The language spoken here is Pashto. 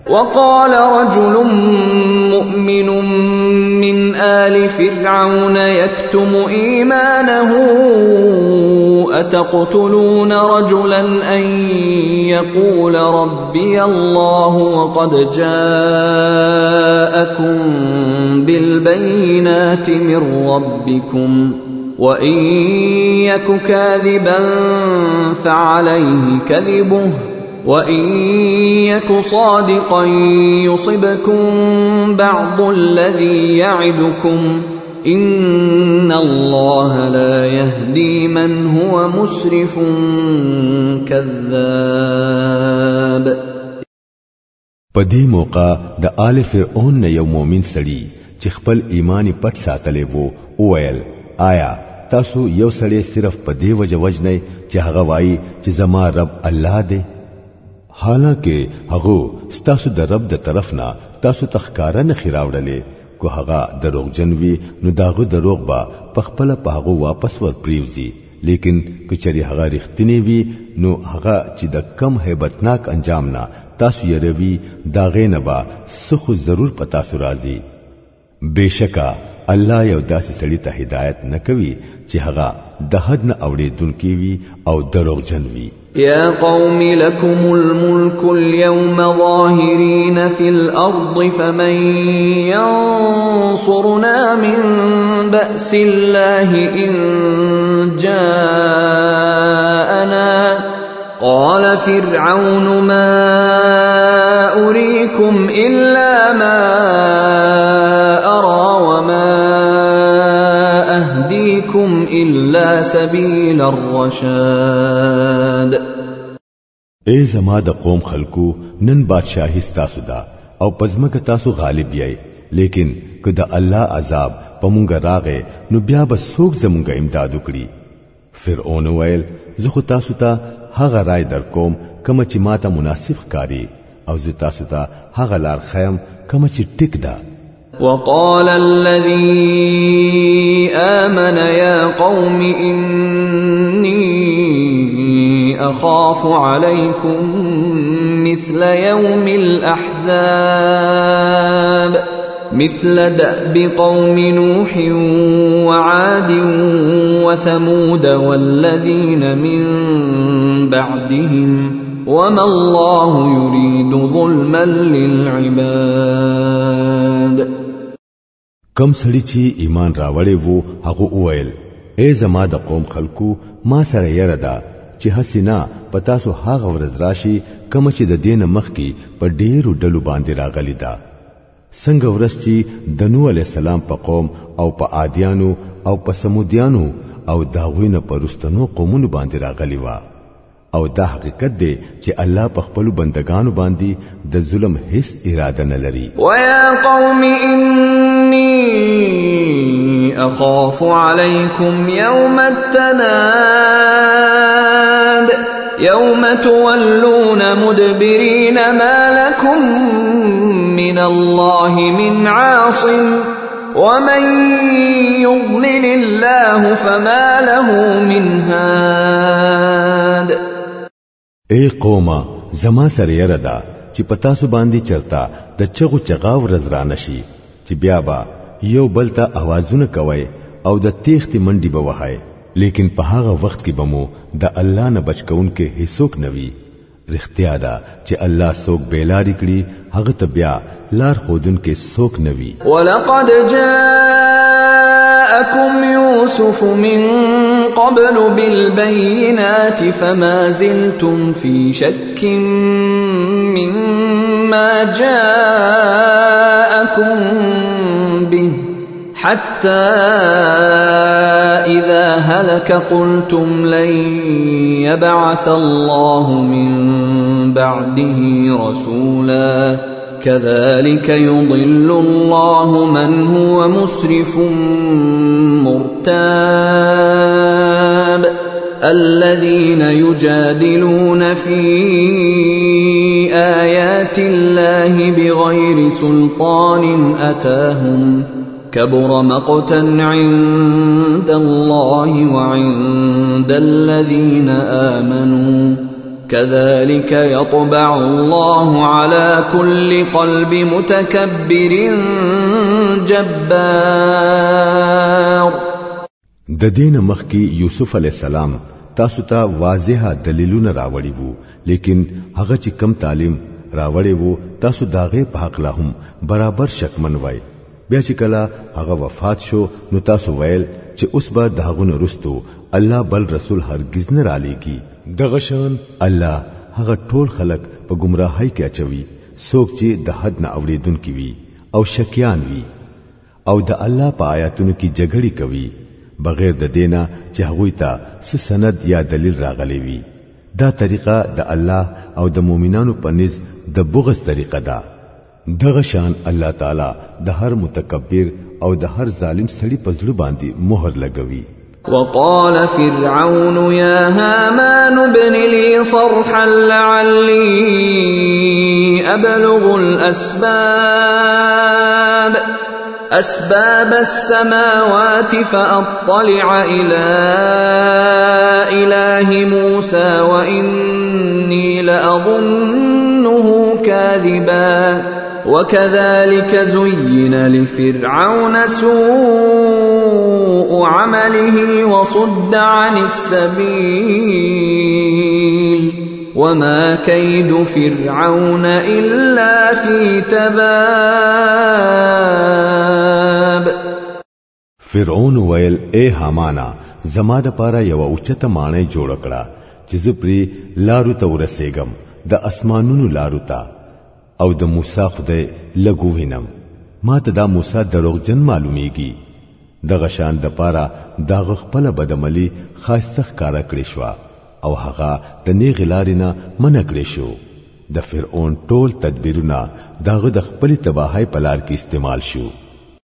وقال رجل مؤمن من آل فرعون يكتم إيمانه أتقتلون رجلا أن يقول ربي الله وقد جاءكم بالبينات من ربكم وإن يك كاذبا فعليه كذبه وإن يك صادقا يصبكم بعض الذي يعدكم إن الله لا يهدي من هو مسرف كذاب. پدې موقع د آل فرعون یو مؤمن سړي چې خپل ایمان پټ ساتلی وو وویل آیا تاسو یو سړی صرف پدې وجنئ چې هغه وایي چې زما رب الله دی، حالانکه هغه ستاسو د رب د طرف نه تاسو تخکارا نه خراوړلې، کو هغه دروغجن وي نو داغه دروغ با پخپل په هغه واپس ور پریوزي، لیکن کچري هغه رښتینی وي نو هغه چې د کم hebatnak انجام نه تاسو یې روي داغه نه با سخو ضرور پتا سو راځي. بشکا الله یو داسې سړی ته هدایت نه کوي چې هغه د حد نه اوریدونکي وي او دروغجن وي. يا قوم لكم الملك اليوم ظاهرين في الأرض فمن ينصرنا من بأس الله إن جاءنا قال فرعون ما أريكم إلا ما أرى وما أهديكم إلا سبيل الرشاد. اے زما د قوم خلکو نن بادشاہی ستاسو دا او پزمک تاسو غالب یای، لیکن که د الله عذاب پمونګ راغې نو بیا به څوک زمونږ امداد وکړي. فرعون ویل زه خو تاسو ته هغه رائے در کوم کوم چې ماته مناسب ښکاری او زه تاسو ته هغه لار خیم کوم چې ټیک ده. وقال الذي آمن يا قوم إني أخاف عليكم مثل يوم الأحزاب مثل دأب قوم نوح وعاد وثمود والذين من بعدهم وما الله يريد ظلما للعباد. کم سړي چې ایمان راوړې وو هغه وویل اے زما د قوم خلکو ما سره یره ده چې حسینا پتا سو هغه ورځ راشي کوم چې د دین مخ کې په ډیرو ډلو باندې راغلی ده، څنګه ورځ چې د نوح علی السلام په قوم او په عادیانو او په سمودیانو او داوینه پرستانو قومونو باندې راغلی و. او دا حقیقت دی چې الله په خپل بندگانو باندې د ظلم هیڅ اراده نه لري. ويا قوم إني أخاف عليكم يوم التناد يوم تولون مدبرين ما لكم من الله من عاصم ومن يضلل الله فما له من هاد. اے قومه زما سره یره ده چې پتا سو باندې چرتا د چغو چغاو رزران شي چې بیا با یو بل ته आवाजونه کوي او د تیخت منډي به وهای، لیکن په هغه وخت کې بمو د الله نه بچکون کې هیڅوک نوي. رښتیا ده چې الله څوک بیلاری کړي هغه ته بیا لار خودن کې څوک نوي. ولقد جاءكم يوسف من قبل بالبينات فما زلتم في شك مما جاءكم به حتى إذا هلك قلتم لن يبعث الله من بعده رسولا كذلك يضل الله من هو مسرف مرتاب. الذين يجادلون في آيات الله بغير سلطان أتاهم كبر مقتا عند الله وعند الذين آمنوا كذلك يطبع الله على كل قلب متكبر جبار. د دین مخکی یوسف علی السلام تاسو ته واضح دلیلونه راوړي وو، لیکن هغه چې کم تعلیم راوړي وو تاسو داغه په حق لا هم برابر شکمن وای. بیا چې کله هغه وفات شو نو تاسو ویل چې اوس به داغونه رستو الله بل رسول هرگز نه را لېږي. دغه شان الله هغه ټول خلق په گمراهۍ کې اچوي څوک چې د حد نه اوریدونکي وي او شکیان وي او د الله په آیاتونو کې جګړې کوي بغیر د دینا چې هغوی ته سند یا دلیل راغلی وي. دا طریقه د الله او د مؤمنانو په نس د بغض طریقه ده. دغه شان الله تعالی د هر متکبر او د هر ظالم سړي په زړه باندې مهر لګوي. وقال فرعون يا هامان ابن لي صرحا لعلي أبلغ أسباب السماوات فأطلع إلى إله موسى وإني لأظنه كاذبا وكذلك زين لفرعون سوء عمله وصد عن السبيل وما كيد فرعون إلا في تباب. فرعون ویل اے حمانا زما د پاره یو اوچته مانای جوړ کړه چې زه پری لارو ته ورسېګم د اسمانونو لارو ته او د موسی خدای لګو وینم ما ته دا موسی دروغجن معلومیږي. دغه شان د پاره دا خپل بدعملی خاصه ښکارا کړی شو او هغه د نیغ لارینه منع کړی شو. د فرعون ټول تدبیرونه داغه د خپل تباہی په لار کې استعمال شو.